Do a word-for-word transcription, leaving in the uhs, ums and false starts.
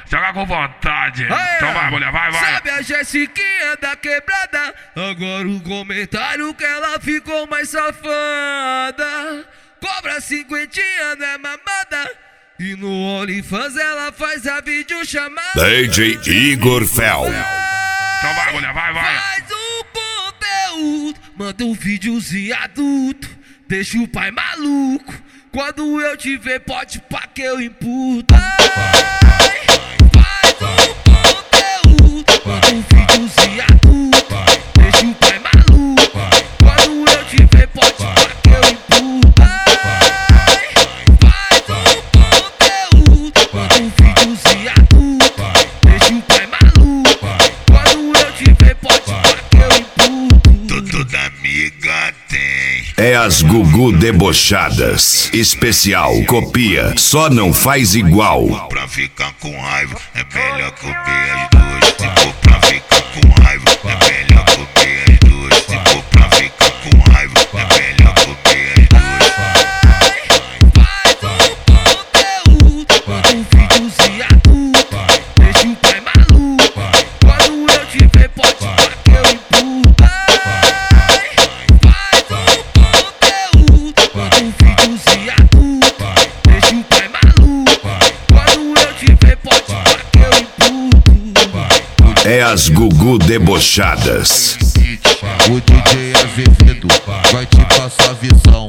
Joga com vontade. Aê, Então vai, mulher, vai, vai. Sabe a Jessiquinha da quebrada? Agora o comentário que ela ficou mais safada. Cobra cinquentinha, não é mamada. E no OnlyFans ela faz a videochamada. D J Igor Fel. Então vai, mulher, vai, vai. Faz um conteúdo, manda um videozinho adulto. Deixa o pai maluco. Quando eu te ver, pode pá que eu imputo. Ai, faz um conteúdo, manda um videozinho adulto. Deixa o pai maluco. Quando eu te ver, pode pá que eu imputo. Ai, faz um conteúdo, manda um videozinho adulto. Deixa o pai maluco. Quando eu te ver, pode pá que eu imputo. Toda amiga tem. É as Gugu debochadas. Especial, copia, só não faz igual. Pra ficar com raiva, é melhor comer as duas. Se for pra ficar com raiva, é melhor comer as duas. Se for pra ficar com raiva, é melhor comer as duas. Faz um conteúdo, manda um videozinho adulto. Deixa o pai maluco. Quando eu te ver, pode pá que eu imputo. Faz um conteúdo, manda um videozinho adulto. Deixa o pai maluco. Quando eu te ver, pode pá que eu imputo. É as Gugu debochadas. O D J Azevedo vai te passar visão.